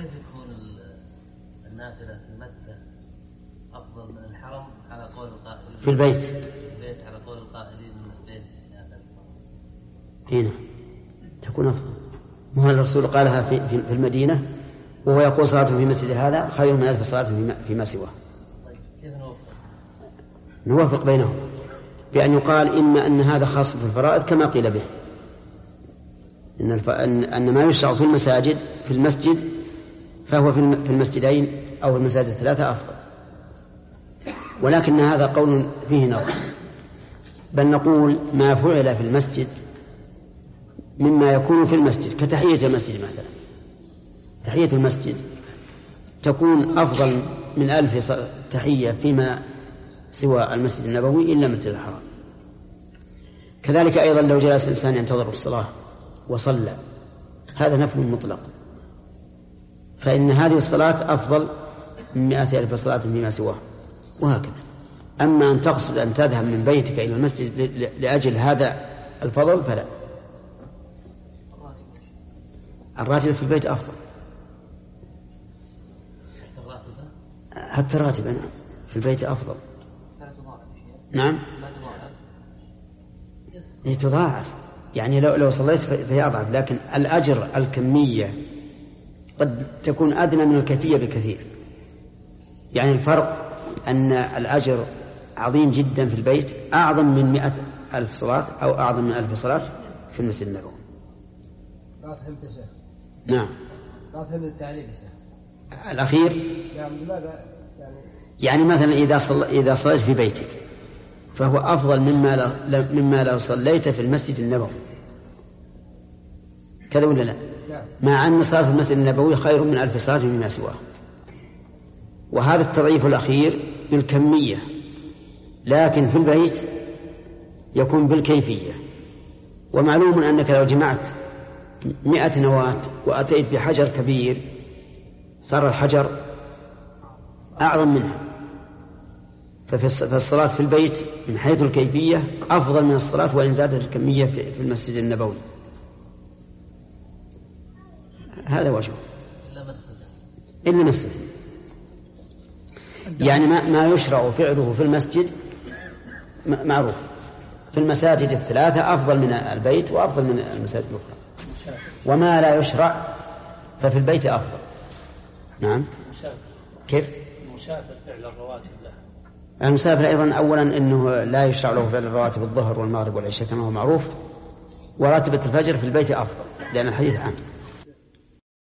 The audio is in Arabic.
كيف يكون النافلة في مكة أفضل من الحرم على قول القائلين في البيت على قول القائلين من البيت هذا الصلاة هنا تكون أفضل. مو الرسول قالها في المدينة وهو يقول صلاة في مسجد هذا خير من 1000 صلاة فيما سواه. طيب كيف نوافق بينهم بأن يقال إما أن هذا خاص بالفرائض كما قيل به أن ما يشرع في المساجد في المسجد فهو في المسجدين أو المساجد الثلاثة أفضل، ولكن هذا قول فيه نظر. بل نقول ما فعل في المسجد مما يكون في المسجد كتحية المسجد مثلا، تحية المسجد تكون أفضل من 1000 تحية فيما سوى المسجد النبوي إلا مسجد الحرام. كذلك أيضا لو جلس الإنسان ينتظر الصلاة وصلى هذا نفل مطلق، فإن هذه الصلاة أفضل من 100,000 صلاة فيما سواه، وهكذا. أما أن تقصد أن تذهب من بيتك إلى المسجد لأجل هذا الفضل فلا. الراتب في البيت أفضل حتى راتب في البيت أفضل. نعم تضاعف، يعني لو صليت فهي أضعف، لكن الأجر الكمية قد تكون أدنى من الكيفية بكثير. يعني الفرق أن الأجر عظيم جدا في البيت، أعظم من 100,000 صلاة أو أعظم من 1000 صلاة في المسجد النبوي. ما فهمت يا شيخ. نعم ما فهمت التعليل يا شيخ. الأخير لماذا يعني مثلا إذا صليت في بيتك فهو أفضل مما لو صليت في المسجد النبوي، كذا ولا لا؟ مع أن الصلاة في المسجد النبوي خير من 1000 صلاة مما سواه. وهذا التضعيف الأخير بالكمية، لكن في البيت يكون بالكيفية. ومعلوم أنك لو جمعت 100 نواة وأتيت بحجر كبير صار الحجر أعظم منها. فالصلاة في البيت من حيث الكيفية أفضل من الصلاة وإن زادت الكمية في المسجد النبوي. هذا وجهه إلا مسجد. يعني ما يشرع فعله في المسجد معروف، في المساجد الثلاثة أفضل من البيت وأفضل من المساجد الأخرى، وما لا يشرع ففي البيت أفضل. نعم كيف؟ المسافر فعل الرواتب له. المسافر أيضا أولا أنه لا يشرع له فعل الرواتب الظهر والمغرب والعشاء كما هو معروف، وراتبة الفجر في البيت أفضل لأن الحديث عام.